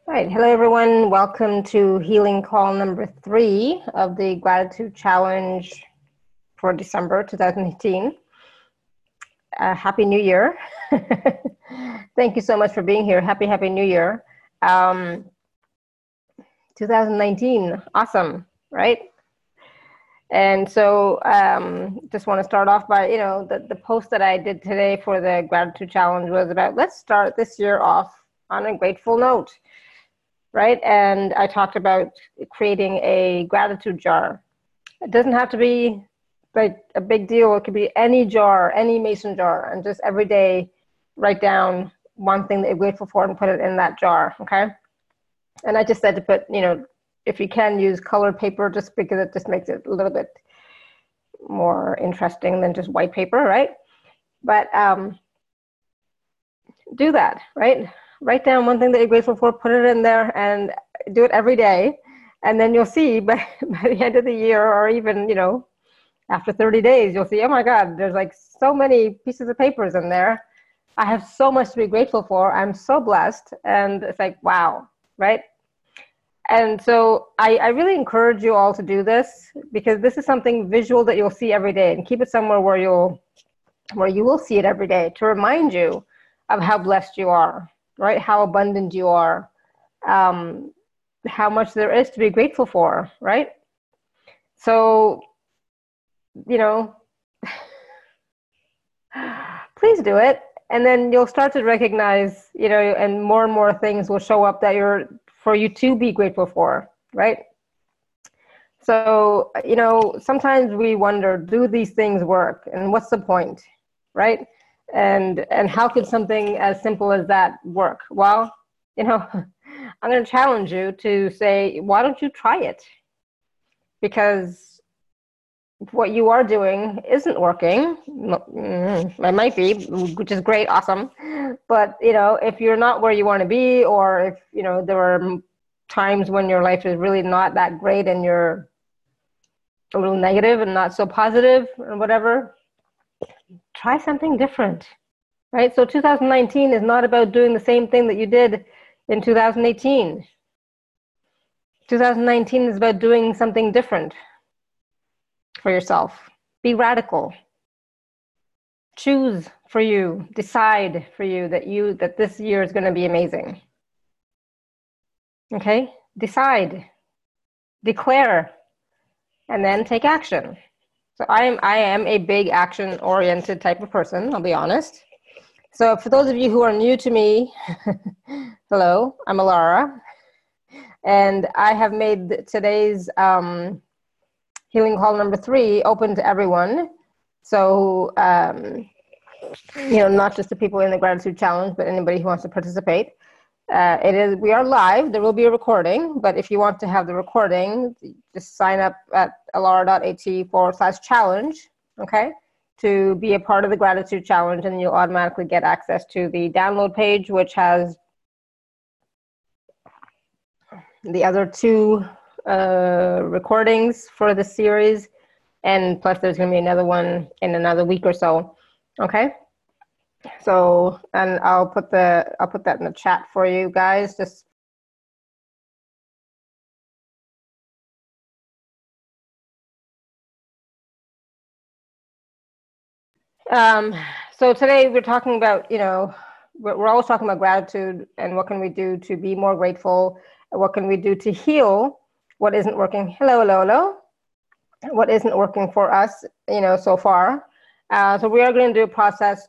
All right. Hello, everyone. Welcome to healing call number 3 of the Gratitude Challenge for December 2018. Happy New Year. Thank you so much for being here. Happy New Year. 2019. Awesome, right? And so just want to start off by, the post that I did today for the Gratitude Challenge was about, let's start this year off on a grateful note. Right? And I talked about creating a gratitude jar. It doesn't have to be like a big deal. It could be any jar, any mason jar, and just every day write down one thing that you're grateful for and put it in that jar, okay? And I just said to put, if you can use colored paper, just because it just makes it a little bit more interesting than just white paper, right? But do that, right? Write down one thing that you're grateful for, put it in there, and do it every day. And then you'll see by the end of the year, or even, after 30 days, you'll see, oh my God, there's like so many pieces of papers in there. I have so much to be grateful for. I'm so blessed. And it's like, wow, right? And so I really encourage you all to do this, because this is something visual that you'll see every day, and keep it somewhere where you will see it every day to remind you of how blessed you are. Right? How abundant you are, how much there is to be grateful for, right? So, please do it. And then you'll start to recognize, and more things will show up that for you to be grateful for, right? So, sometimes we wonder, do these things work? And what's the point, right? And how could something as simple as that work? Well, I'm going to challenge you to say, why don't you try it? Because what you are doing isn't working. It might be, which is great, awesome. But, if you're not where you want to be, or if, there are times when your life is really not that great and you're a little negative and not so positive or whatever, try something different, right? So 2019 is not about doing the same thing that you did in 2018. 2019 is about doing something different for yourself. Be radical. Choose for you, decide for you that this year is going to be amazing. Okay? Decide, declare, and then take action. So I am a big action-oriented type of person, I'll be honest. So for those of you who are new to me, hello, I'm Alara. And I have made today's healing call number 3 open to everyone. So, not just the people in the Gratitude Challenge, but anybody who wants to participate. We are live. There will be a recording, but if you want to have the recording, just sign up at alara.at/challenge, okay, to be a part of the Gratitude Challenge, and you'll automatically get access to the download page, which has the other 2 recordings for the series, and plus there's going to be another one in another week or so, okay? So, and I'll put that in the chat for you guys. Just so today we're talking about, we're always talking about gratitude and what can we do to be more grateful, and what can we do to heal what isn't working. Hello. What isn't working for us, so far. So we are going to do a process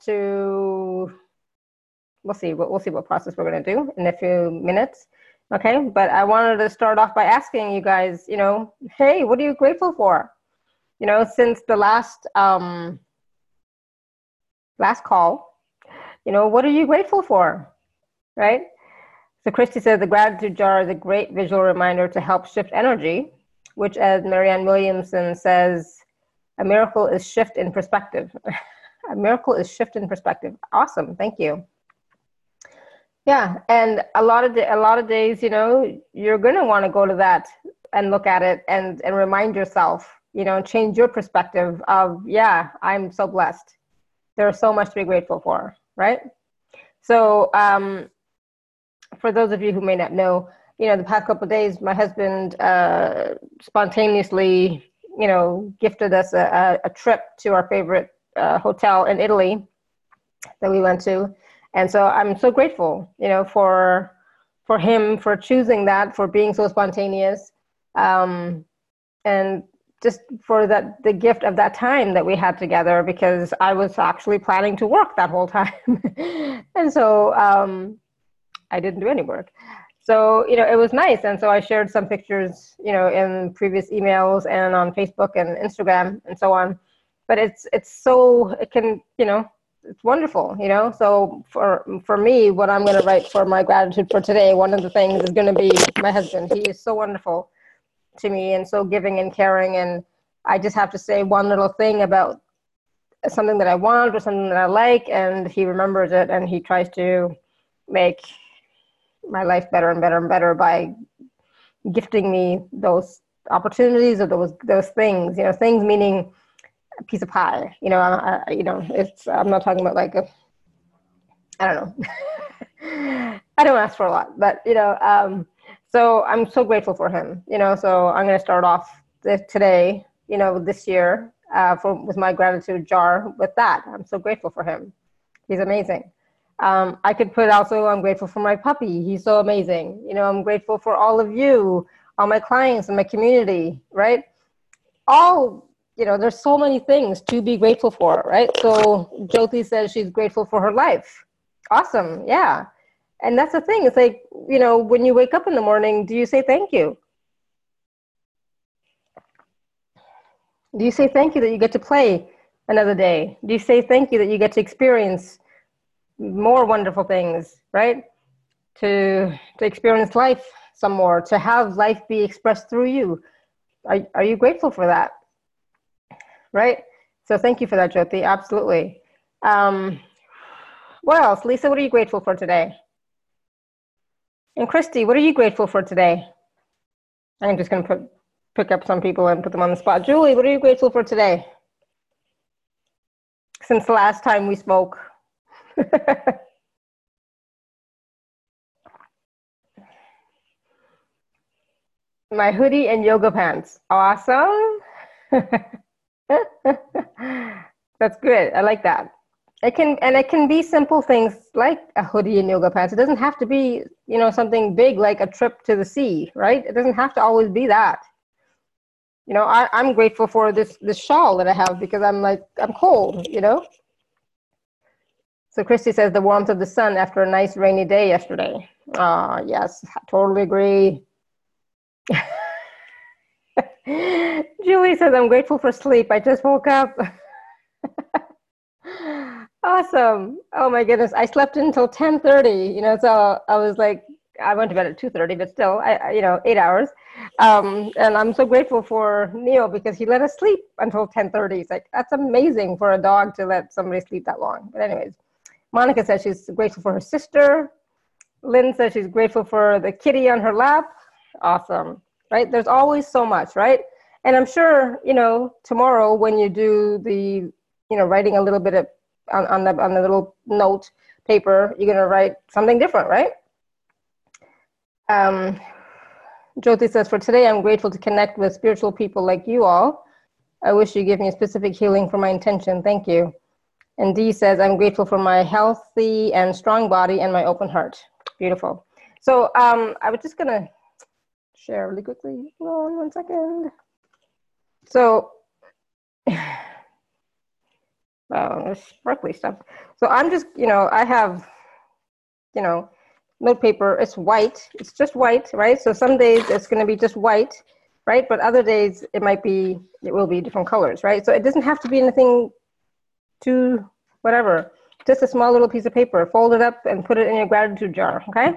we'll see what process we're going to do in a few minutes. Okay. But I wanted to start off by asking you guys, hey, what are you grateful for? Since the last call, what are you grateful for? Right? So Christy says the gratitude jar is a great visual reminder to help shift energy, which, as Marianne Williamson says, a miracle is shift in perspective. A miracle is shift in perspective. Awesome. Thank you. Yeah. And a lot of days, you're going to want to go to that and look at it and remind yourself, change your perspective of, yeah, I'm so blessed. There's so much to be grateful for. Right. So, for those of you who may not know, the past couple of days, my husband spontaneously, gifted us a trip to our favorite hotel in Italy that we went to. And so I'm so grateful, for him, for choosing that, for being so spontaneous, and just for the gift of that time that we had together, because I was actually planning to work that whole time. And so I didn't do any work. So, it was nice. And so I shared some pictures, in previous emails and on Facebook and Instagram and so on. But it's wonderful, So for me, what I'm going to write for my gratitude for today, one of the things is going to be my husband. He is so wonderful to me and so giving and caring. And I just have to say one little thing about something that I want or something that I like, and he remembers it, and he tries to make my life better and better and better by gifting me those opportunities or those things, things meaning a piece of pie, I'm not talking about like I don't know. I don't ask for a lot, but, so I'm so grateful for him, so I'm going to start off today, this year, with my gratitude jar with that. I'm so grateful for him. He's amazing. I could put also, I'm grateful for my puppy. He's so amazing. I'm grateful for all of you, all my clients and my community, right? There's so many things to be grateful for, right? So Jyoti says she's grateful for her life. Awesome. Yeah. And that's the thing. It's like, when you wake up in the morning, do you say thank you? Do you say thank you that you get to play another day? Do you say thank you that you get to experience more wonderful things, right? To experience life some more, to have life be expressed through you. Are you grateful for that? Right? So thank you for that, Jyoti. Absolutely. What else? Lisa, what are you grateful for today? And Christy, what are you grateful for today? I'm just going to pick up some people and put them on the spot. Julie, what are you grateful for today? Since the last time we spoke. My hoodie and yoga pants. Awesome. That's good. I like that. It can be simple things like a hoodie and yoga pants. It doesn't have to be, something big like a trip to the sea, right? It doesn't have to always be that. I'm grateful for this shawl that I have because I'm cold, So Christy says the warmth of the sun after a nice rainy day yesterday. Yes, I totally agree. Julie says, I'm grateful for sleep. I just woke up. Awesome. Oh my goodness. I slept until 10:30, so I was like, I went to bed at 2:30, but still, 8 hours. And I'm so grateful for Neo because he let us sleep until 10:30. It's like, that's amazing for a dog to let somebody sleep that long. But anyways, Monica says she's grateful for her sister. Lynn says she's grateful for the kitty on her lap. Awesome. Right? There's always so much, right? And I'm sure, tomorrow when you do the, writing a little bit of, on the little note paper, you're going to write something different, right? Jyoti says, for today, I'm grateful to connect with spiritual people like you all. I wish you give me a specific healing for my intention. Thank you. And Dee says, I'm grateful for my healthy and strong body and my open heart. Beautiful. So I was just going to share really quickly. Hold on 1 second. So, there's sparkly stuff. So I'm just, I have, note paper. It's white. It's just white, right? So some days it's going to be just white, right? But other days it will be different colors, right? So it doesn't have to be anything too whatever. Just a small little piece of paper. Fold it up and put it in your gratitude jar, okay?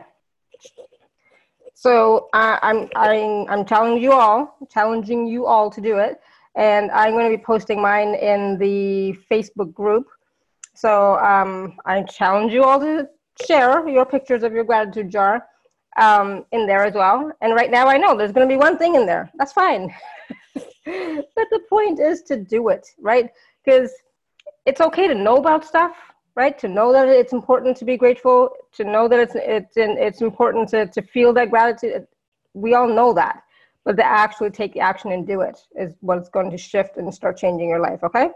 So I'm challenging you all to do it. And I'm going to be posting mine in the Facebook group. So I challenge you all to share your pictures of your gratitude jar in there as well. And right now I know there's going to be one thing in there. That's fine. But the point is to do it, right? Because it's okay to know about stuff, right? To know that it's important to be grateful, to know that it's important to feel that gratitude. We all know that, but to actually take the action and do it is what's going to shift and start changing your life. Okay.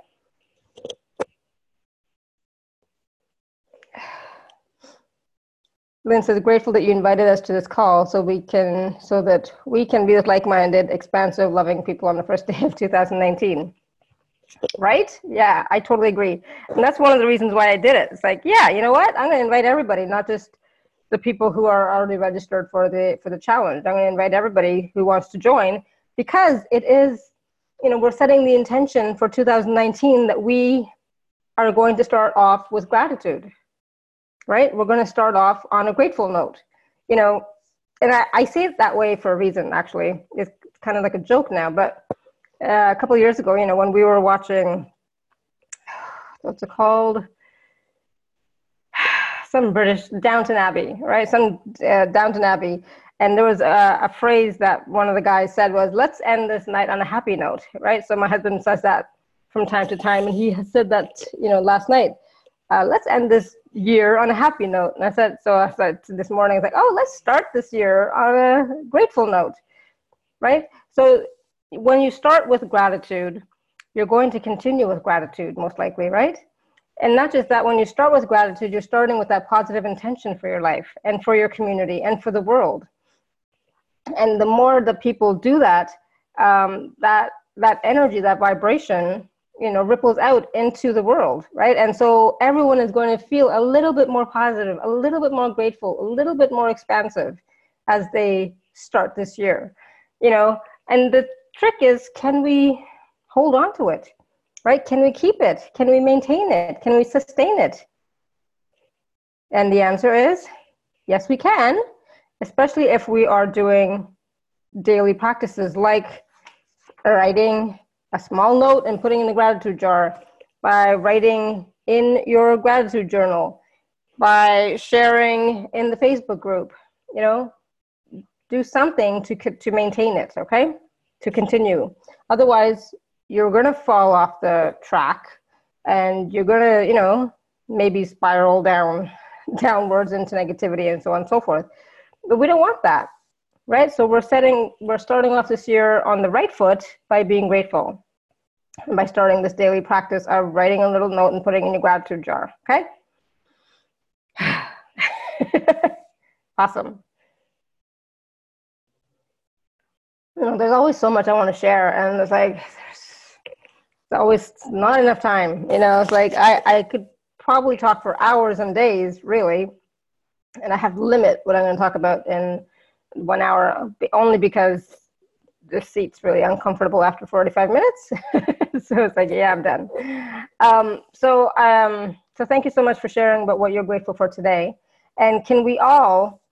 Lynn says, grateful that you invited us to this call so that we can be with like-minded, expansive, loving people on the first day of 2019. Right? Yeah, I totally agree. And that's one of the reasons why I did it. It's like, yeah, you know what? I'm going to invite everybody, not just the people who are already registered for the challenge. I'm going to invite everybody who wants to join, because it is, we're setting the intention for 2019 that we are going to start off with gratitude. Right? We're going to start off on a grateful note, and I say it that way for a reason, actually. It's kind of like a joke now, but a couple of years ago, when we were watching, what's it called? Some British, Downton Abbey, right? Downton Abbey. And there was a phrase that one of the guys said was, let's end this night on a happy note, right? So my husband says that from time to time. And he said that, last night, let's end this year on a happy note. And I said this morning, I was like, oh, let's start this year on a grateful note, right? So when you start with gratitude, you're going to continue with gratitude, most likely, right? And not just that, when you start with gratitude, you're starting with that positive intention for your life and for your community and for the world. And the more the people do that, that energy, that vibration, ripples out into the world, right? And so everyone is going to feel a little bit more positive, a little bit more grateful, a little bit more expansive as they start this year, And the trick is, can we hold on to it, right? Can we keep it? Can we maintain it? Can we sustain it? And the answer is, yes, we can, especially if we are doing daily practices like writing a small note and putting in the gratitude jar, by writing in your gratitude journal, by sharing in the Facebook group, do something to maintain it, okay? To continue. Otherwise, you're going to fall off the track and you're going to, maybe spiral downwards into negativity and so on and so forth. But we don't want that. Right? So we're starting off this year on the right foot by being grateful, and by starting this daily practice of writing a little note and putting in your gratitude jar. Okay? Awesome. There's always so much I want to share, and it's like, there's always not enough time. It's like I could probably talk for hours and days, really, and I have to limit what I'm going to talk about in 1 hour, only because the seat's really uncomfortable after 45 minutes. So it's like, yeah, I'm done. So thank you so much for sharing about what you're grateful for today. And can we all,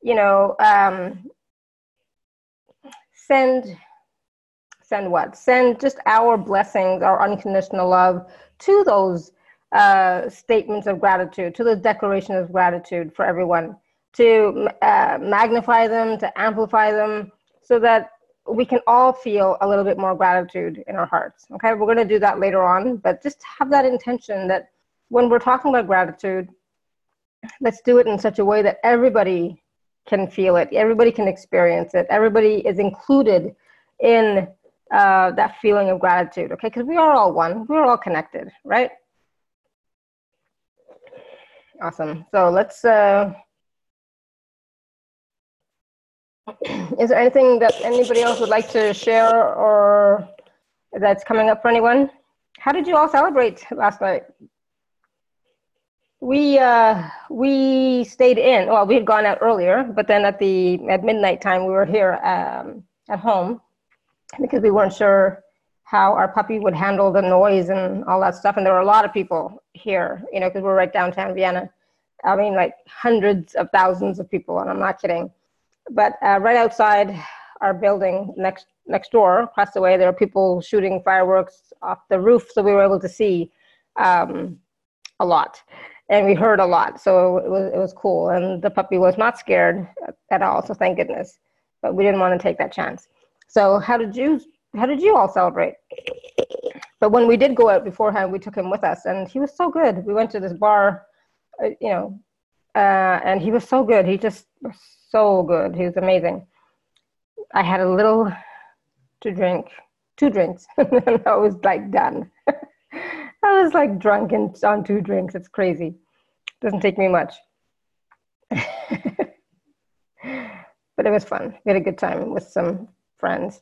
send what? Send just our blessings, our unconditional love to those statements of gratitude, to the declaration of gratitude for everyone, to magnify them, to amplify them, so that we can all feel a little bit more gratitude in our hearts. Okay, we're going to do that later on, but just have that intention that when we're talking about gratitude, let's do it in such a way that everybody can feel it, everybody can experience it, everybody is included in that feeling of gratitude, okay? Because we are all one, we're all connected, right? Awesome. So let's... Is there anything that anybody else would like to share or that's coming up for anyone? How did you all celebrate last night? We stayed in. Well, we had gone out earlier, but then at midnight time we were here at home because we weren't sure how our puppy would handle the noise and all that stuff. And there were a lot of people here, because we're right downtown Vienna. I mean, like hundreds of thousands of people, and I'm not kidding. But right outside our building, next door, across the way, there were people shooting fireworks off the roof, so we were able to see a lot, and we heard a lot. So it was cool, and the puppy was not scared at all. So thank goodness. But we didn't want to take that chance. So how did you all celebrate? But when we did go out beforehand, we took him with us, and he was so good. We went to this bar, and he was so good. He just was so good. He was amazing. I had a little to drink, 2 drinks, and I was like done. I was like drunk and on 2 drinks. It's crazy. Doesn't take me much. But it was fun. We had a good time with some friends.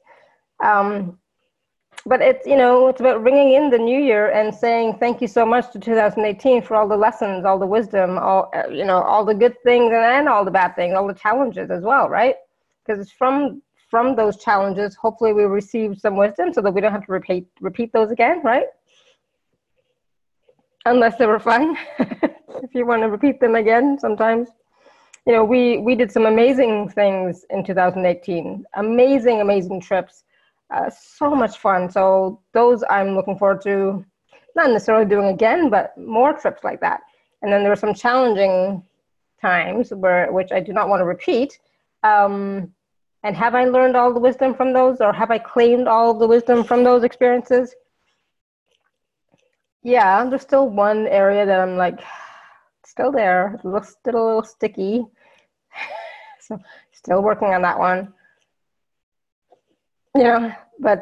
But it's about ringing in the new year and saying thank you so much to 2018 for all the lessons, all the wisdom, all the good things and all the bad things, all the challenges as well, right? Because it's from those challenges, hopefully we receive some wisdom so that we don't have to repeat those again, right? Unless they were fun. If you want to repeat them again, sometimes. We did some amazing things in 2018. Amazing trips. So much fun. So those I'm looking forward to, not necessarily doing again, but more trips like that. And then there were some challenging times which I do not want to repeat. And have I learned all the wisdom from those, or have I claimed all the wisdom from those experiences? Yeah, there's still one area that I'm like, still there. It looks still a little sticky. So still working on that one. But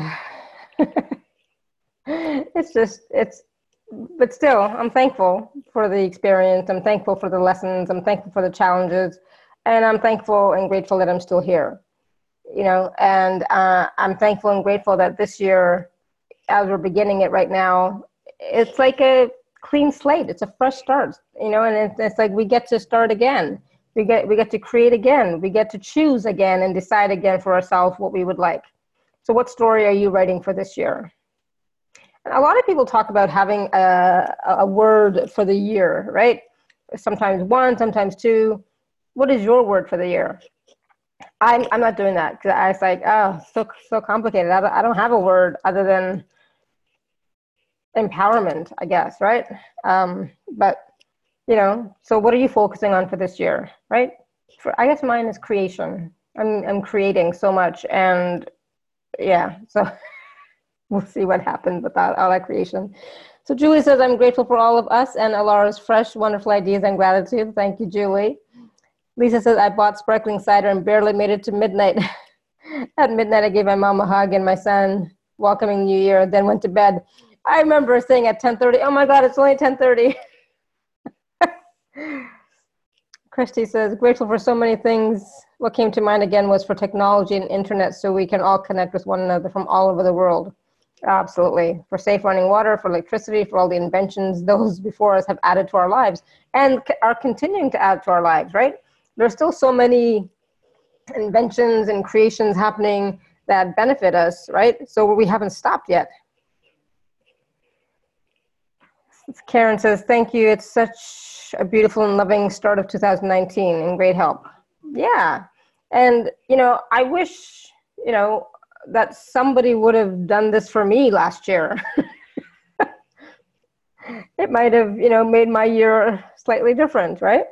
but still, I'm thankful for the experience. I'm thankful for the lessons. I'm thankful for the challenges. And I'm thankful and grateful that I'm still here. And I'm thankful and grateful that this year, as we're beginning it right now, it's like a clean slate. It's a fresh start, and it's like we get to start again. We get to create again. We get to choose again and decide again for ourselves what we would like. So what story are you writing for this year? And a lot of people talk about having a word for the year, right? Sometimes 1, sometimes 2. What is your word for the year? I'm not doing that because I was like, so complicated. I don't have a word other than empowerment, I guess, right? But so what are you focusing on for this year, right? I guess mine is creation. I'm creating so much, and yeah, so we'll see what happens with all that creation. So Julie says, I'm grateful for all of us and Alara's fresh, wonderful ideas and gratitude. Thank you, Julie. Lisa says, I bought sparkling cider and barely made it to midnight. At midnight, I gave my mom a hug and my son, welcoming New Year, then went to bed. I remember saying at 10:30, oh my God, it's only 10:30. Christy says, grateful for so many things. What came to mind again was for technology and internet so we can all connect with one another from all over the world. Absolutely. For safe running water, for electricity, for all the inventions those before us have added to our lives and are continuing to add to our lives, right? There's still so many inventions and creations happening that benefit us, right? So we haven't stopped yet. Karen says, thank you. It's such a beautiful and loving start of 2019 and great help. Yeah. And, I wish, that somebody would have done this for me last year. It might have, made my year slightly different, right?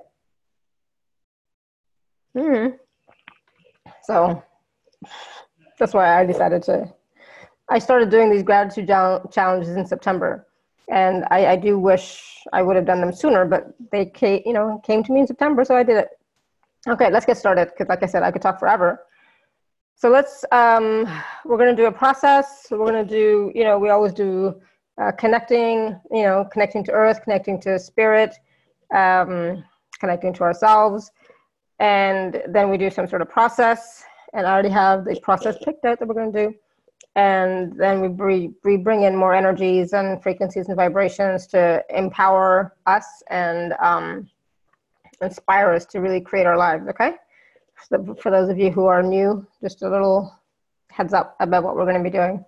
So that's why I started doing these gratitude challenges in September. And I do wish I would have done them sooner, but they came to me in September, so I did it. Okay, let's get started, because like I said, I could talk forever. So we're going to do a process. So we're going to do, we always do connecting to earth, connecting to spirit, connecting to ourselves. And then we do some sort of process. And I already have the process picked out that we're going to do. And then we bring in more energies and frequencies and vibrations to empower us and inspire us to really create our lives, okay? So for those of you who are new, just a little heads up about what we're going to be doing.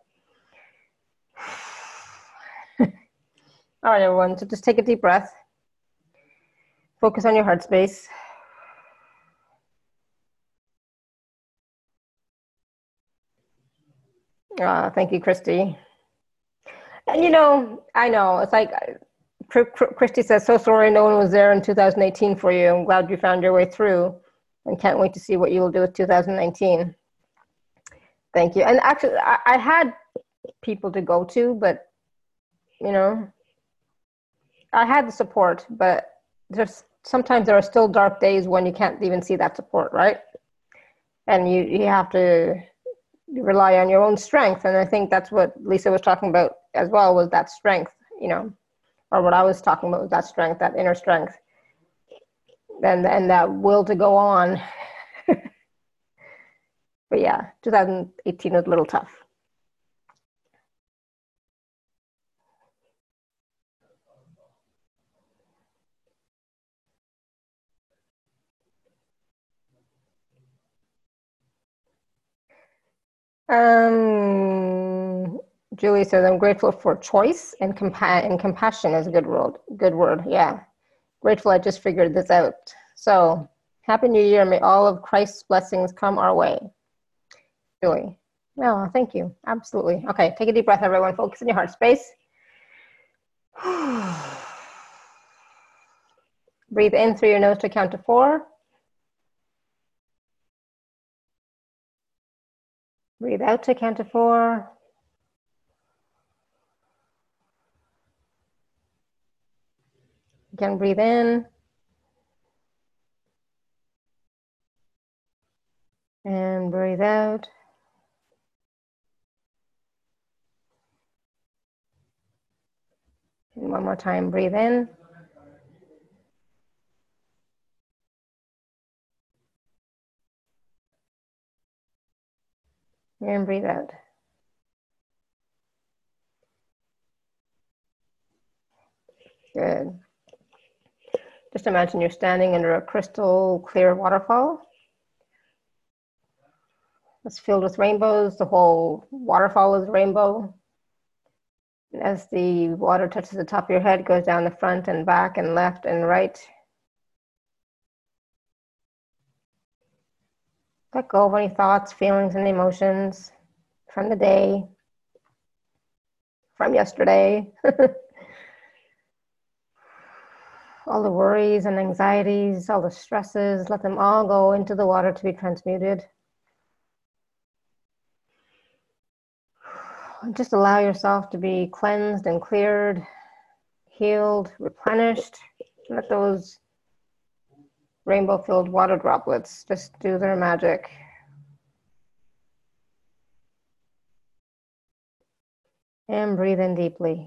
All right, everyone, so just take a deep breath. Focus on your heart space. Thank you, Christy. And I know, it's like Christy says, so sorry no one was there in 2018 for you. I'm glad you found your way through and can't wait to see what you will do with 2019. Thank you. And actually, I had people to go to, but you know, I had the support, but there's sometimes there are still dark days when you can't even see that support, right? And you have to rely on your own strength. And I think that's what Lisa was talking about as well, was that strength, you know, or what I was talking about was that strength, that inner strength, and that will to go on. But yeah, 2018 was a little tough. Julie says, I'm grateful for choice and compassion is a good word. Good word. Yeah. Grateful I just figured this out. So Happy New Year. May all of Christ's blessings come our way. Julie. Oh, thank you. Absolutely. Okay. Take a deep breath, everyone. Focus in your heart space. Breathe in through your nose to count to 4. Breathe out to count to 4. Again, breathe in. And breathe out. And one more time, breathe in. And breathe out. Good. Just imagine you're standing under a crystal clear waterfall. It's filled with rainbows. The whole waterfall is rainbow. And as the water touches the top of your head, it goes down the front and back and left and right. Let go of any thoughts, feelings, and emotions from the day, from yesterday. All the worries and anxieties, all the stresses, let them all go into the water to be transmuted. Just allow yourself to be cleansed and cleared, healed, replenished. Let those rainbow-filled water droplets just do their magic. And breathe in deeply.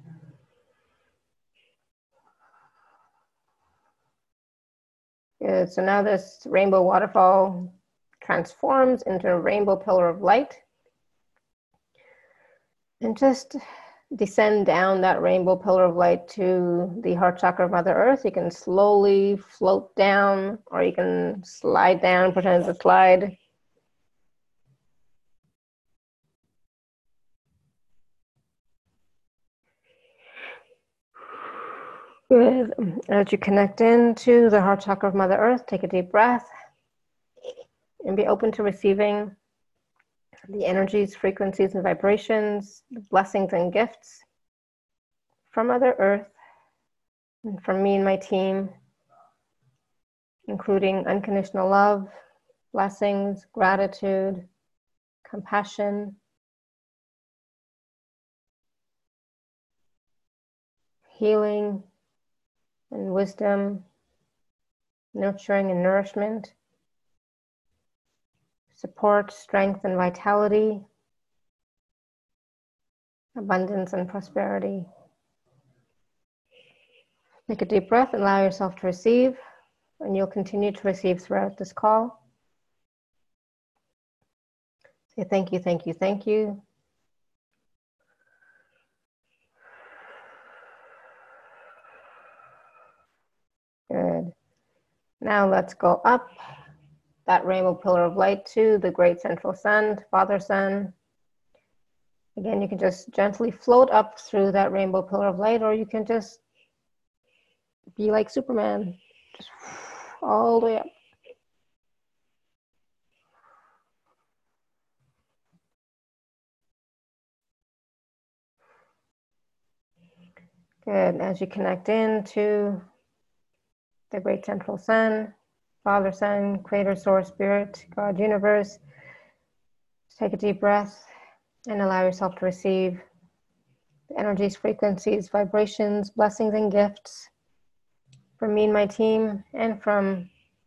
Good. So now this rainbow waterfall transforms into a rainbow pillar of light. And just descend down that rainbow pillar of light to the heart chakra of Mother Earth. You can slowly float down, or you can slide down, pretend it's a slide. Good. As you connect into the heart chakra of Mother Earth, take a deep breath and be open to receiving the energies, frequencies, and vibrations, the blessings and gifts from Mother Earth and from me and my team, including unconditional love, blessings, gratitude, compassion, healing and wisdom, nurturing and nourishment, support, strength and vitality, abundance and prosperity. Take a deep breath, allow yourself to receive, and you'll continue to receive throughout this call. Say thank you, thank you, thank you. Good. Now let's go up that rainbow pillar of light to the great central sun, Father Sun. Again, you can just gently float up through that rainbow pillar of light, or you can just be like Superman, just all the way up. Good. As you connect into the great central sun, Father Sun, Creator, Source, Spirit, God, Universe, just take a deep breath And allow yourself to receive the energies, frequencies, vibrations, blessings, and gifts from me and my team, and from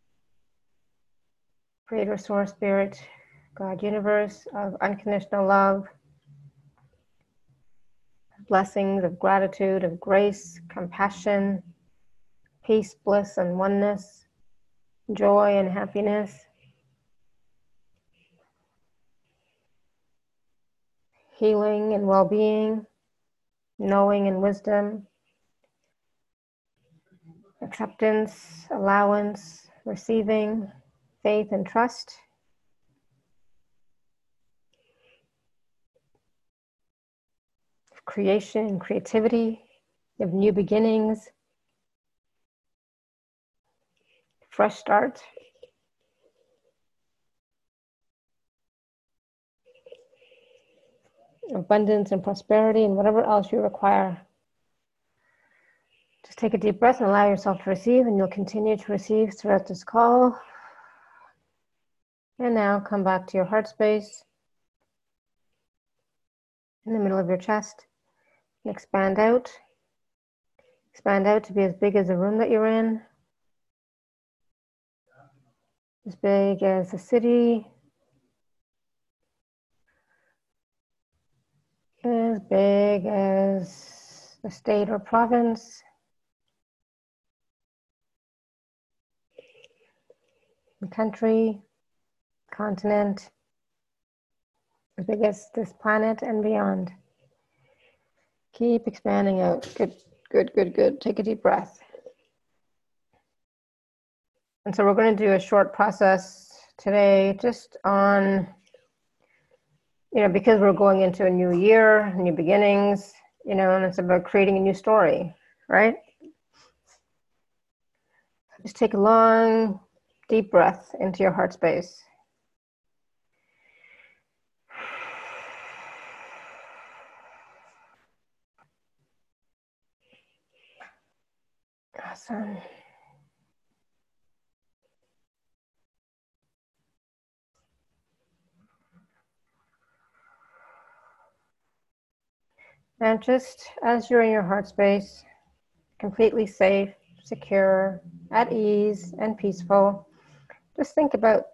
Creator, Source, Spirit, God, Universe, of unconditional love, blessings of gratitude, of grace, compassion, peace, bliss, and oneness, joy and happiness, healing and well-being, knowing and wisdom, acceptance, allowance, receiving, faith and trust, creation and creativity, of new beginnings, fresh start, abundance and prosperity, and whatever else you require. Just take a deep breath and allow yourself to receive, and you'll continue to receive throughout this call. And now come back to your heart space in the middle of your chest and expand out. Expand out to be as big as the room that you're in, as big as the city, as big as the state or province, the country, continent, as big as this planet and beyond. Keep expanding out. Good, good, good, good. Take a deep breath. And so we're going to do a short process today just on, because we're going into a new year, new beginnings, and it's about creating a new story, right? Just take a long, deep breath into your heart space. Awesome. And just as you're in your heart space, completely safe, secure, at ease, and peaceful, just think about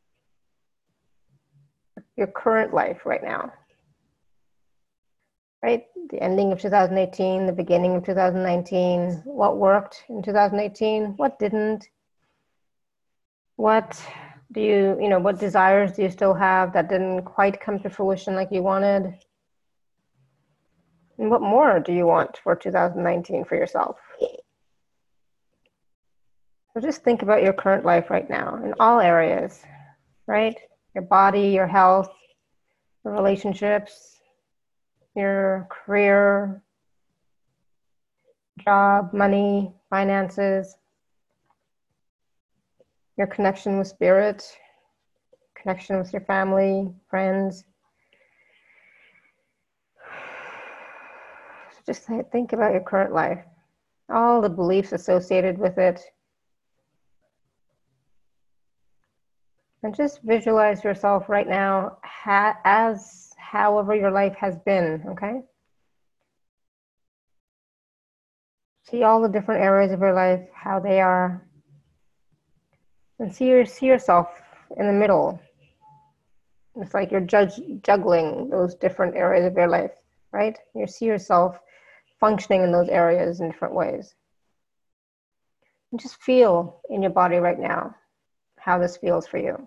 your current life right now. Right? The ending of 2018, the beginning of 2019, what worked in 2018, what didn't, what do you, what desires do you still have that didn't quite come to fruition like you wanted? And what more do you want for 2019 for yourself? So just think about your current life right now in all areas, right? Your body, your health, your relationships, your career, job, money, finances, your connection with spirit, connection with your family, friends. Just think about your current life, all the beliefs associated with it. And just visualize yourself right now as however your life has been, okay? See all the different areas of your life, how they are. And see yourself in the middle. It's like you're juggling those different areas of your life, right? You see yourself functioning in those areas in different ways. And just feel in your body right now how this feels for you.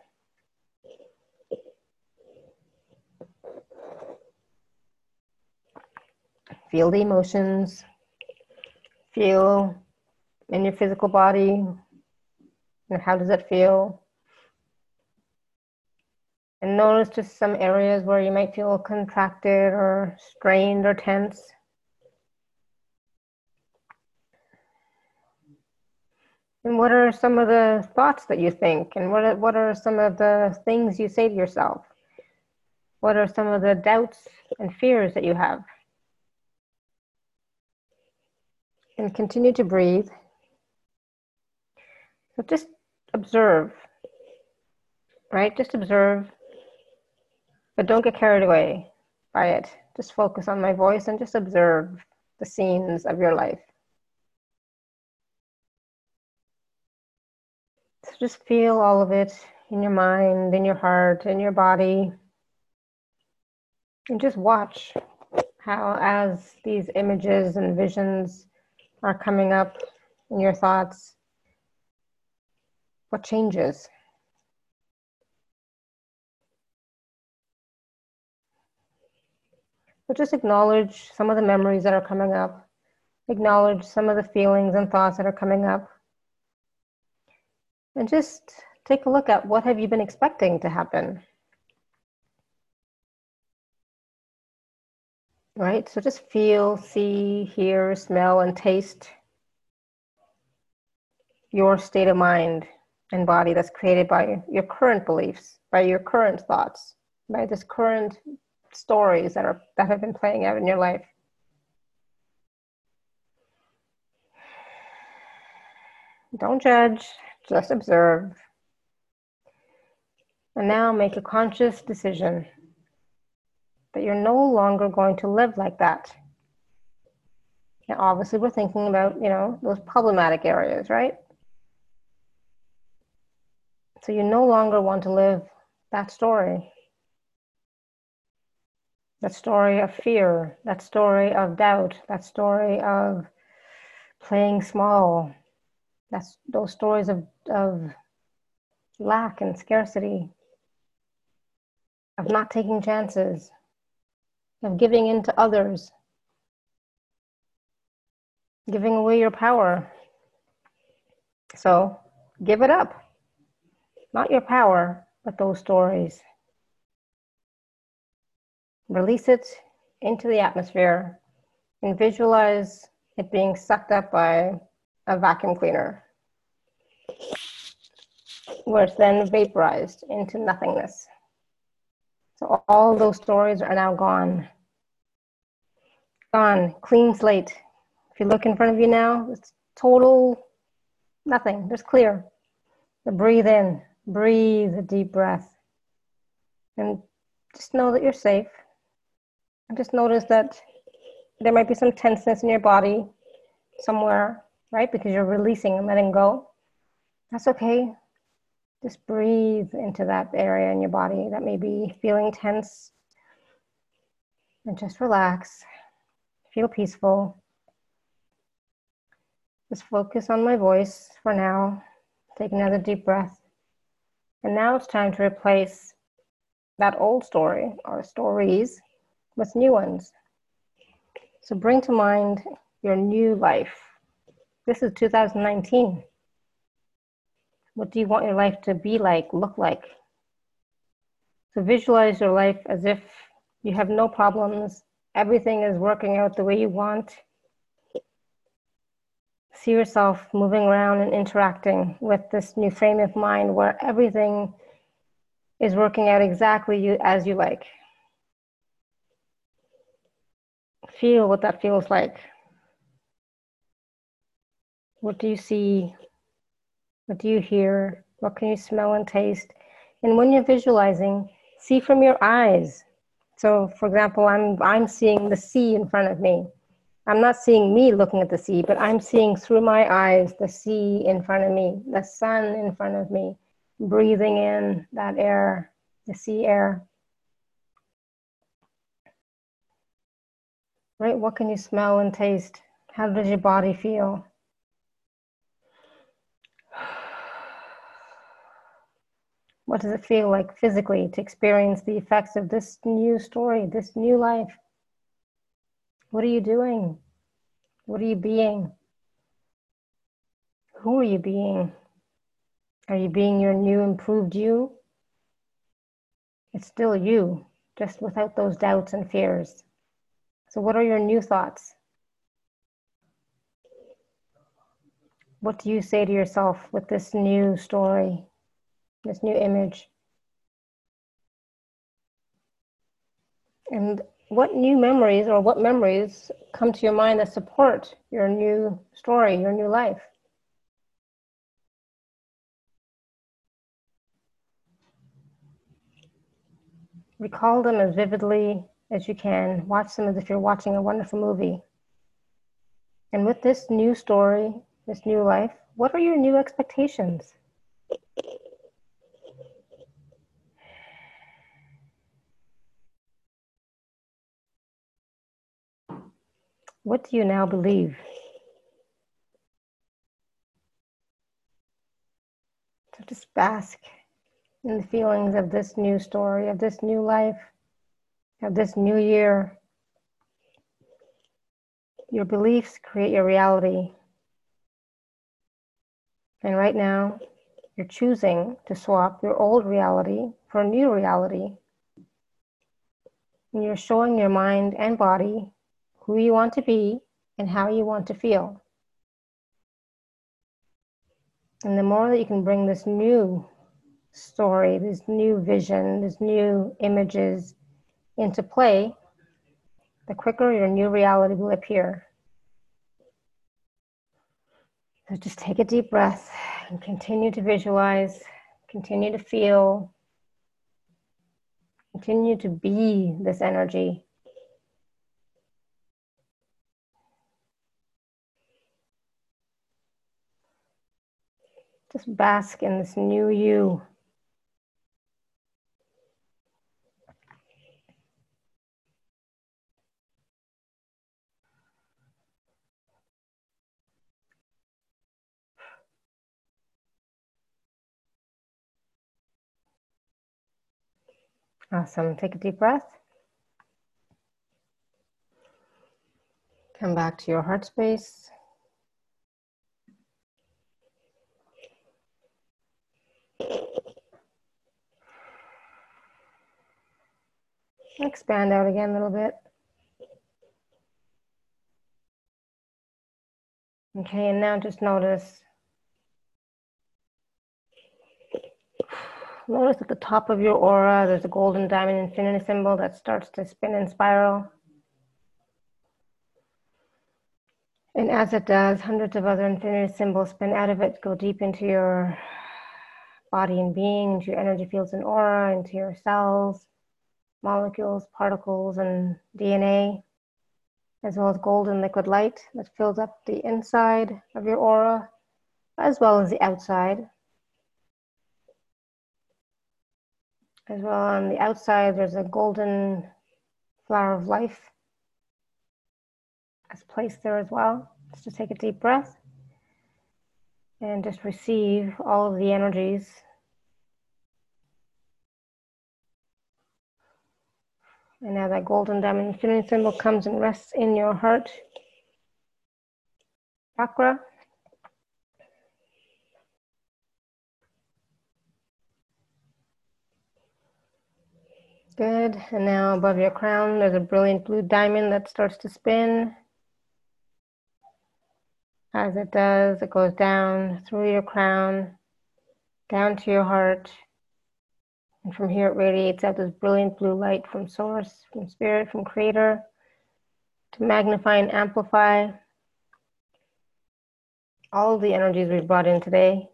Feel the emotions. Feel in your physical body. How does it feel? And notice just some areas where you might feel contracted or strained or tense. And what are some of the thoughts that you think? And what are some of the things you say to yourself? What are some of the doubts and fears that you have? And continue to breathe. So just observe, right? Just observe, but don't get carried away. by it. Just focus on my voice and just observe the scenes of your life. So just feel all of it in your mind, in your heart, in your body. And just watch how, as these images and visions are coming up in your thoughts, what changes? So just acknowledge some of the memories that are coming up. Acknowledge some of the feelings and thoughts that are coming up. And just take a look at what have you been expecting to happen. Right? So just feel, see, hear, smell, and taste your state of mind and body that's created by your current beliefs, by your current thoughts, by this current stories that have been playing out in your life. Don't judge, just observe. And now make a conscious decision that you're no longer going to live like that. Now, obviously, we're thinking about, those problematic areas, right? So you no longer want to live that story of fear, that story of doubt, that story of playing small, that's those stories of lack and scarcity, of not taking chances, of giving in to others, giving away your power. So give it up. Not your power, but those stories. Release it into the atmosphere and visualize it being sucked up by a vacuum cleaner, where it's then vaporized into nothingness. So all those stories are now gone. Gone, clean slate. If you look in front of you now, it's total nothing, just clear. So breathe in, breathe a deep breath. And just know that you're safe. And just notice that there might be some tenseness in your body somewhere, right? Because you're releasing and letting go. That's okay. Just breathe into that area in your body that may be feeling tense. And just relax. Feel peaceful. Just focus on my voice for now. Take another deep breath. And now it's time to replace that old story or stories with new ones. So bring to mind your new life. This is 2019. What do you want your life to be like, look like? So visualize your life as if you have no problems. Everything is working out the way you want. See yourself moving around and interacting with this new frame of mind where everything is working out exactly as you like. Feel what that feels like. What do you see? What do you hear? What can you smell and taste? And when you're visualizing, see from your eyes. So, for example, I'm seeing the sea in front of me. I'm not seeing me looking at the sea, but I'm seeing through my eyes the sea in front of me, the sun in front of me, breathing in that air, the sea air. Right? What can you smell and taste? How does your body feel? What does it feel like physically to experience the effects of this new story, this new life? What are you doing? What are you being? Who are you being? Are you being your new improved you? It's still you, just without those doubts and fears. So what are your new thoughts? What do you say to yourself with this new story, this new image? And what new memories or what memories come to your mind that support your new story, your new life? Recall them as vividly as you can. Watch them as if you're watching a wonderful movie. And with this new story, this new life, what are your new expectations? What do you now believe? So just bask in the feelings of this new story, of this new life, of this new year. Your beliefs create your reality. And right now, you're choosing to swap your old reality for a new reality. And you're showing your mind and body who you want to be and how you want to feel. And the more that you can bring this new story, this new vision, this new images into play, the quicker your new reality will appear. So just take a deep breath and continue to visualize, continue to feel, continue to be this energy. Just bask in this new you. Awesome. Take a deep breath. Come back to your heart space. Expand out again a little bit. Okay, and now just notice at the top of your aura, there's a golden diamond infinity symbol that starts to spin and spiral. And as it does, hundreds of other infinity symbols spin out of it, go deep into your body and being, into your energy fields and aura, into your cells, molecules, particles, and DNA, as well as golden liquid light that fills up the inside of your aura, as well as the outside. As well on the outside, there's a golden flower of life that's placed there as well. Just take a deep breath and just receive all of the energies. And now that golden diamond infinity symbol comes and rests in your heart chakra. Good. And now above your crown, there's a brilliant blue diamond that starts to spin. As it does, it goes down through your crown, down to your heart. And from here, it radiates out this brilliant blue light from source, from spirit, from creator, to magnify and amplify all of the energies we've brought in today.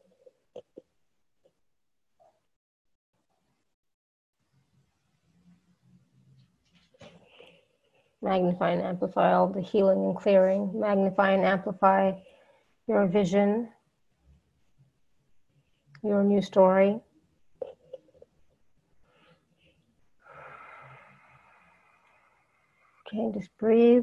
Magnify and amplify all the healing and clearing. Magnify and amplify your vision, your new story. Okay, just breathe.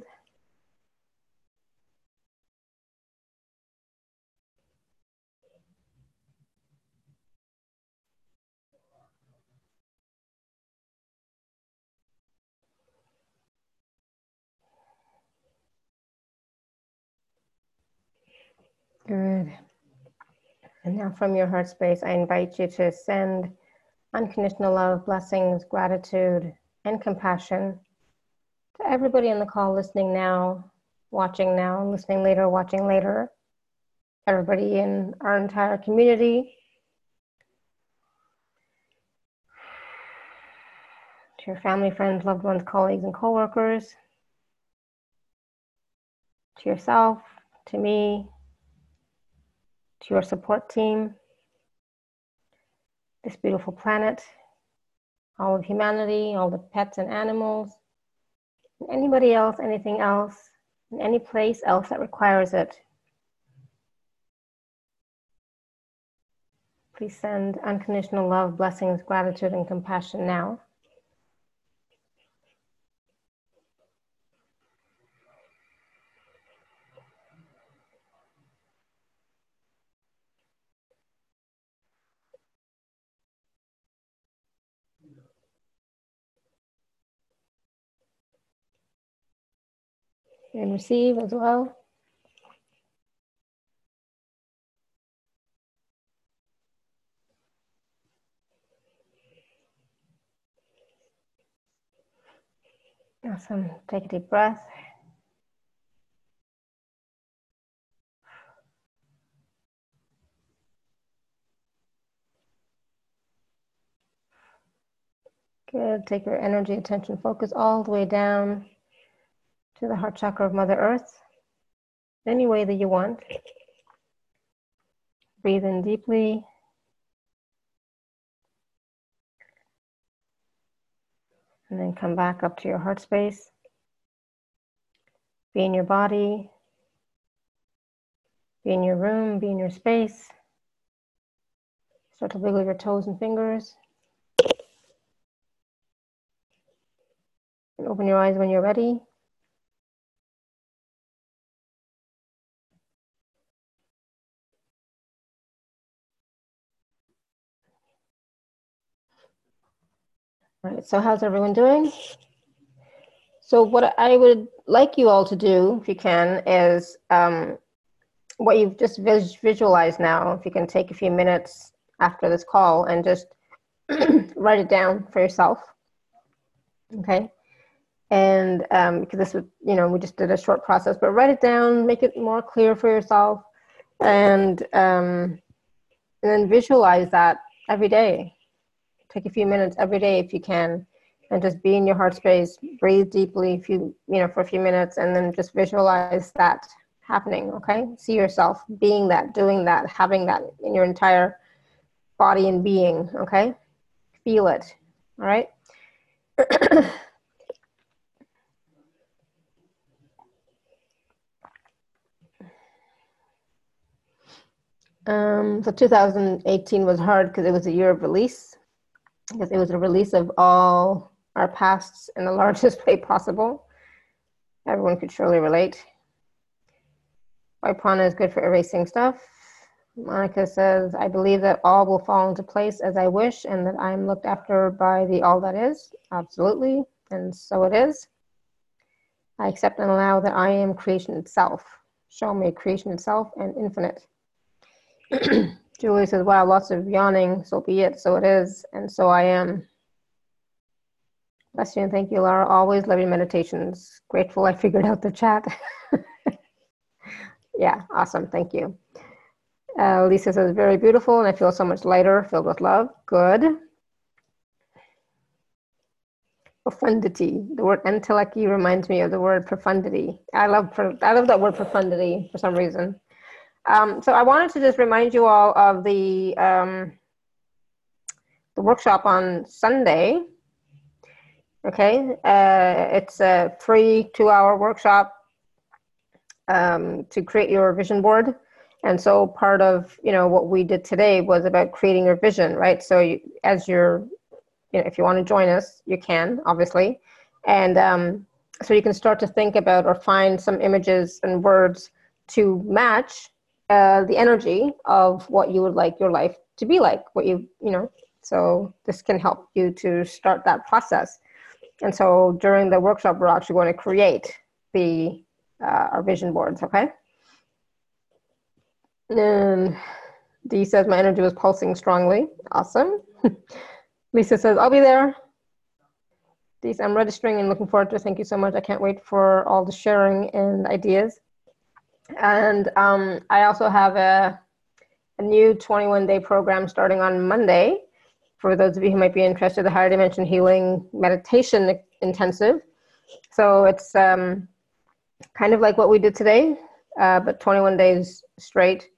Good. And now from your heart space, I invite you to send unconditional love, blessings, gratitude, and compassion to everybody on the call listening now, watching now, listening later, watching later, everybody in our entire community, to your family, friends, loved ones, colleagues, and coworkers, to yourself, to me, to your support team, this beautiful planet, all of humanity, all the pets and animals, Anybody else, anything else, any place else that requires it, please send unconditional love, blessings, gratitude, and compassion now. And receive as well. Awesome. Take a deep breath. Good. Take your energy, attention, focus all the way down to the heart chakra of Mother Earth, any way that you want. Breathe in deeply. And then come back up to your heart space. Be in your body. Be in your room. Be in your space. Start to wiggle your toes and fingers. And open your eyes when you're ready. All right, so how's everyone doing? So what I would like you all to do, if you can, is what you've just visualized now, if you can take a few minutes after this call and just write it down for yourself, okay? And because this would, we just did a short process, but write it down, make it more clear for yourself, and then visualize that every day. Take a few minutes every day if you can, and just be in your heart space, breathe deeply for a few minutes, and then just visualize that happening, okay? See yourself being that, doing that, having that in your entire body and being, okay? Feel it, all right? So 2018 was hard because it was a year of release, because it was a release of all our pasts in the largest way possible. Everyone could surely relate. White prana is good for erasing stuff. Monica says, I believe that all will fall into place as I wish and that I am looked after by the all that is. Absolutely. And so it is. I accept and allow that I am creation itself. Show me creation itself and infinite. Julie says, wow, lots of yawning. So be it. So it is. And so I am. Bless you and thank you, Laura. Always love your meditations. Grateful I figured out the chat. Yeah, awesome. Thank you. Lisa says, very beautiful, and I feel so much lighter, filled with love. Good. Profundity. The word enteleki reminds me of the word profundity. I love that word profundity for some reason. So I wanted to just remind you all of the workshop on Sunday. Okay, it's a free 2-hour workshop to create your vision board. And so part of, what we did today was about creating your vision, right? So if you want to join us, you can, obviously. And so you can start to think about or find some images and words to match the energy of what you would like your life to be like, so this can help you to start that process. And so during the workshop, we're actually going to create our vision boards, okay? And Dee says, my energy was pulsing strongly. Awesome. Lisa says, I'll be there. Dee says, I'm registering and looking forward to it. Thank you so much. I can't wait for all the sharing and ideas. And I also have a new 21-day program starting on Monday. For those of you who might be interested, the Higher Dimension Healing Meditation Intensive. So it's kind of like what we did today, but 21 days straight.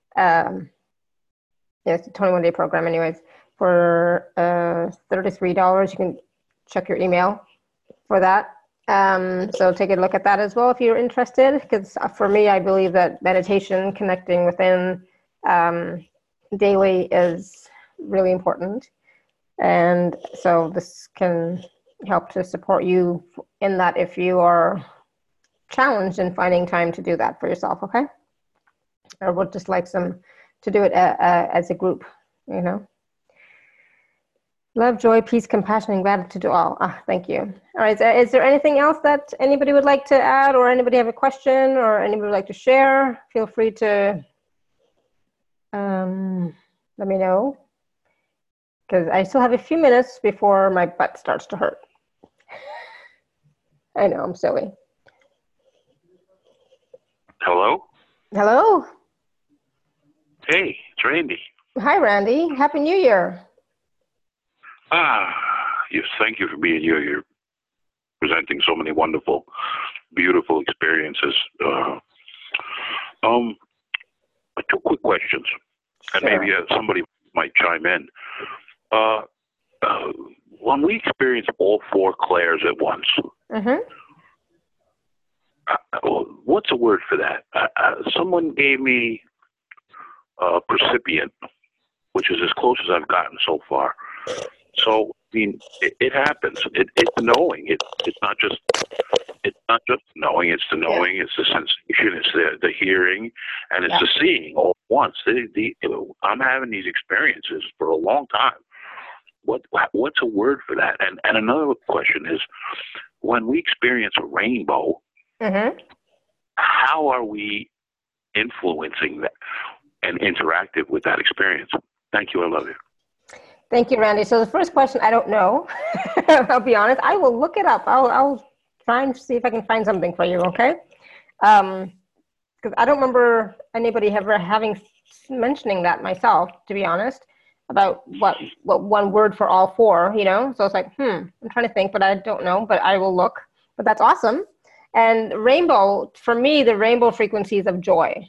It's a 21-day program anyways. For $33, you can check your email for that. So take a look at that as well if you're interested, because for me, I believe that meditation, connecting within daily is really important. And so this can help to support you in that if you are challenged in finding time to do that for yourself, okay? Or would just like some to do it as a group, you know? Love, joy, peace, compassion, and gratitude to all. Thank you. All right, is there anything else that anybody would like to add, or anybody have a question, or anybody would like to share? Feel free to let me know, because I still have a few minutes before my butt starts to hurt. I know, I'm silly. Hello? Hello? Hey, it's Randy. Hi, Randy. Happy New Year. Yes, thank you for being here. You're presenting so many wonderful, beautiful experiences. Two quick questions, and Sure. maybe somebody might chime in. When we experience all four clairs at once, what's a word for that? Someone gave me percipient, which is as close as I've gotten so far. So, I mean, it happens. It's knowing. It's not just knowing. It's the knowing. Yeah. It's the sensation. It's the hearing, and it's the seeing all at once. I'm having these experiences for a long time. What's a word for that? And another question is, when we experience a rainbow, how are we influencing that and interactive with that experience? Thank you. I love you. Thank you, Randy. So the first question, I don't know. I'll be honest. I will look it up. I'll try and see if I can find something for you, okay? Because I don't remember anybody ever mentioning that myself, to be honest, about what one word for all four, you know? So it's like, I'm trying to think, but I don't know, but I will look. But that's awesome. And rainbow, for me, the rainbow frequencies of joy.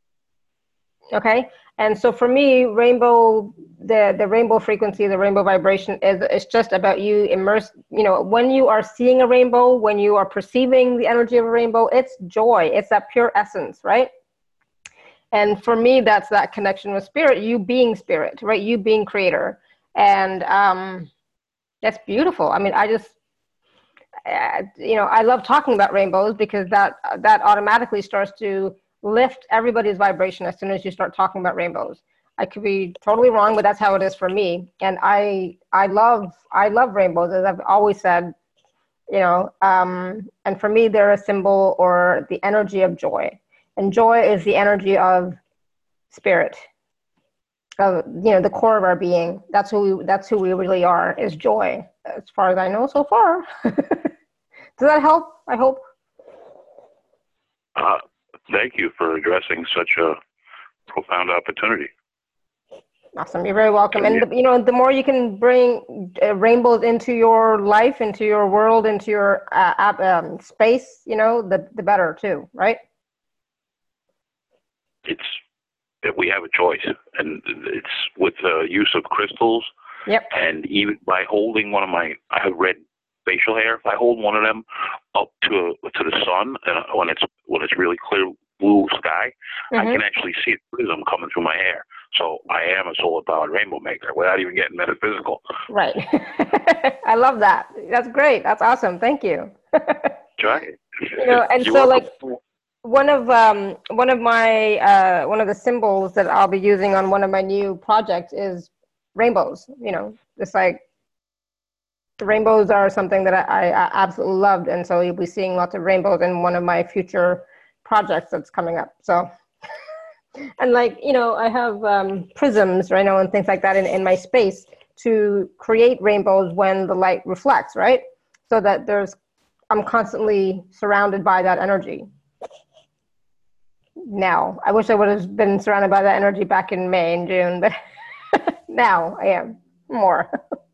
Okay? And so for me, rainbow, the rainbow frequency, the rainbow vibration is just about you immersed, you know, when you are seeing a rainbow, when you are perceiving the energy of a rainbow, it's joy. It's that pure essence, right? And for me, that's that connection with spirit, you being spirit, right? You being creator. And that's beautiful. I mean, I just, you know, I love talking about rainbows because that automatically starts to lift everybody's vibration as soon as you start talking about rainbows. I could be totally wrong, but that's how it is for me. And I love rainbows, as I've always said, you know, and for me, they're a symbol or the energy of joy. And joy is the energy of spirit, of, you know, the core of our being. That's who we really are, is joy, as far as I know so far. Does that help? I hope. Thank you for addressing such a profound opportunity. Awesome. You're very welcome. And, you know, the more you can bring rainbows into your life, into your world, into your space, you know, the better too, right? We have a choice, and it's with the use of crystals. Yep. And even by holding I have red facial hair. If I hold one of them up to the sun, and when it's really clear blue sky, I can actually see a prism coming through my hair. So I am a solar-powered rainbow maker without even getting metaphysical. Right. I love that. That's great. That's awesome. Thank you. Try it. You know, and so like one of the symbols that I'll be using on one of my new projects is rainbows. You know, it's like the rainbows are something that I absolutely loved, and so you'll be seeing lots of rainbows in one of my future projects that's coming up. So, and like, you know, I have prisms right now and things like that in my space to create rainbows when the light reflects, right? So that I'm constantly surrounded by that energy. Now, I wish I would have been surrounded by that energy back in May and June, but now I am more.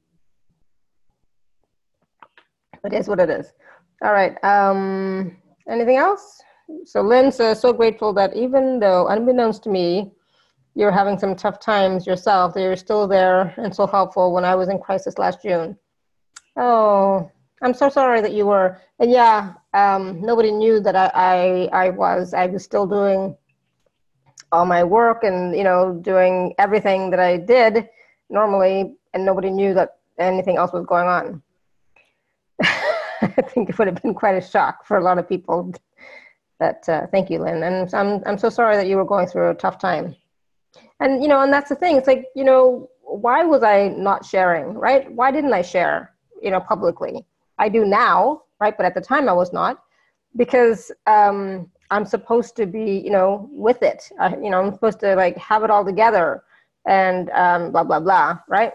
It is what it is. All right. Anything else? So Lynn says, so grateful that even though, unbeknownst to me, you're having some tough times yourself, that you're still there and so helpful when I was in crisis last June. Oh, I'm so sorry that you were, and yeah, nobody knew that I was still doing all my work and, doing everything that I did normally, and nobody knew that anything else was going on. I think it would have been quite a shock for a lot of people. That thank you, Lynn, and I'm so sorry that you were going through a tough time. And and that's the thing. It's like, why was I not sharing, right? Why didn't I share, publicly? I do now, right? But at the time I was not, because I'm supposed to be, with it. I'm supposed to like have it all together, and blah blah blah, right?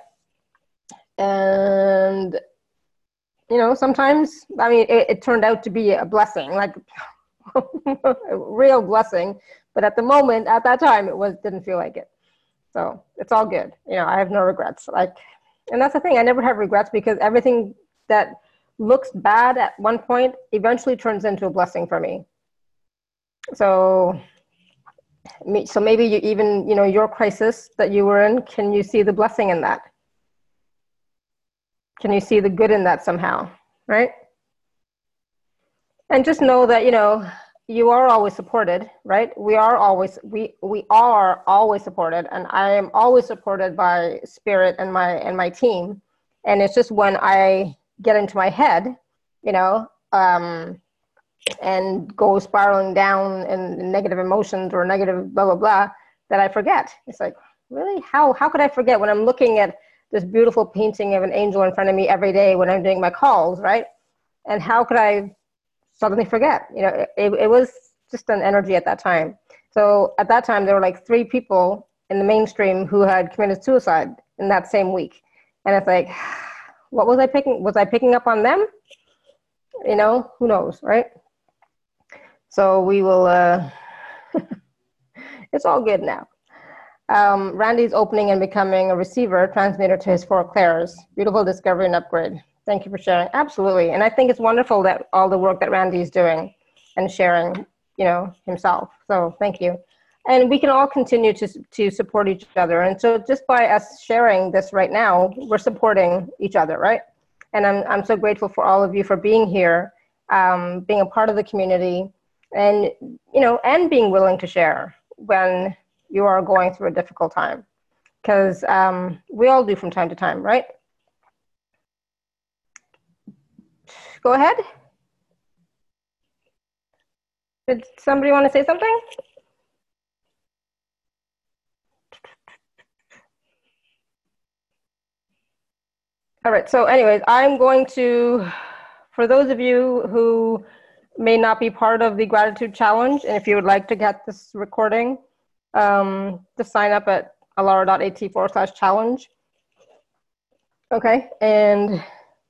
And sometimes, I mean, it turned out to be a blessing, like a real blessing. But at the moment, at that time, didn't feel like it. So it's all good. I have no regrets. And that's the thing. I never have regrets, because everything that looks bad at one point eventually turns into a blessing for me. So maybe you even, your crisis that you were in, can you see the blessing in that? Can you see the good in that somehow, right? And just know that, you are always supported, right? We are always supported, and I am always supported by Spirit and my team. And it's just when I get into my head, and go spiraling down in negative emotions or negative blah blah blah, that I forget. It's like, really, how could I forget when I'm looking at this beautiful painting of an angel in front of me every day when I'm doing my calls, right? And how could I suddenly forget? It was just an energy at that time. So at that time, there were like 3 people in the mainstream who had committed suicide in that same week. And it's like, what was I picking? Was I picking up on them? Who knows, right? So we will, it's all good now. Randy's opening and becoming a receiver, transmitter to his 4 clairs. Beautiful discovery and upgrade. Thank you for sharing. Absolutely. And I think it's wonderful that all the work that Randy's doing and sharing, himself. So thank you. And we can all continue to support each other. And so just by us sharing this right now, we're supporting each other, right? And I'm so grateful for all of you for being here, being a part of the community, and, and being willing to share when you are going through a difficult time. Because we all do from time to time, right? Go ahead. Did somebody want to say something? All right, so anyways, I'm going to, for those of you who may not be part of the gratitude challenge, and if you would like to get this recording, just sign up at alara.at/challenge. Okay, and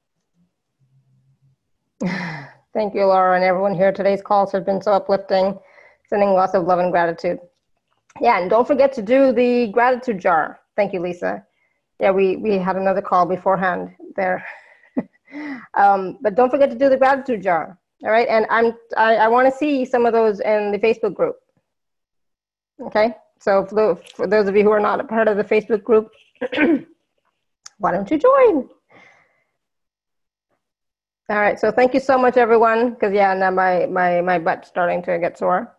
thank you, Laura, and everyone here. Today's calls have been so uplifting, sending lots of love and gratitude. Yeah, and don't forget to do the gratitude jar. Thank you, Lisa. Yeah, we had another call beforehand there. But don't forget to do the gratitude jar. All right, and I want to see some of those in the Facebook group. Okay, so for those of you who are not a part of the Facebook group, why don't you join? All right, so thank you so much, everyone, because yeah, now my butt's starting to get sore.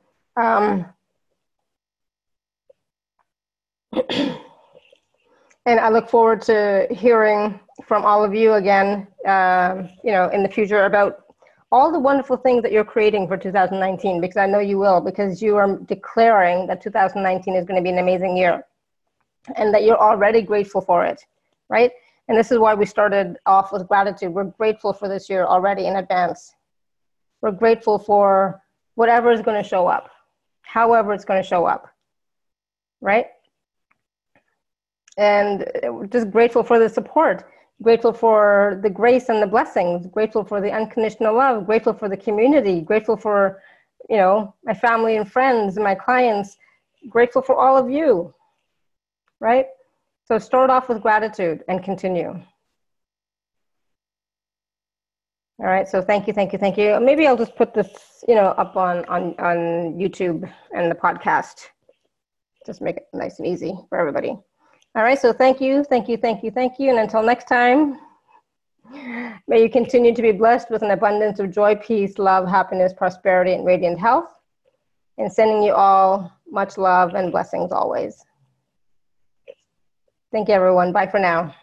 And I look forward to hearing from all of you again, in the future about all the wonderful things that you're creating for 2019, because I know you will, because you are declaring that 2019 is going to be an amazing year and that you're already grateful for it, right? And this is why we started off with gratitude. We're grateful for this year already in advance. We're grateful for whatever is going to show up, however it's going to show up, right? And just grateful for the support, grateful for the grace and the blessings, grateful for the unconditional love, grateful for the community, grateful for, my family and friends, my clients, grateful for all of you, right? So start off with gratitude and continue. All right, so thank you, thank you, thank you. Maybe I'll just put this, up on YouTube and the podcast. Just make it nice and easy for everybody. All right, so thank you, thank you, thank you, thank you. And until next time, May you continue to be blessed with an abundance of joy, peace, love, happiness, prosperity, and radiant health. And sending you all much love and blessings always. Thank you, everyone. Bye for now.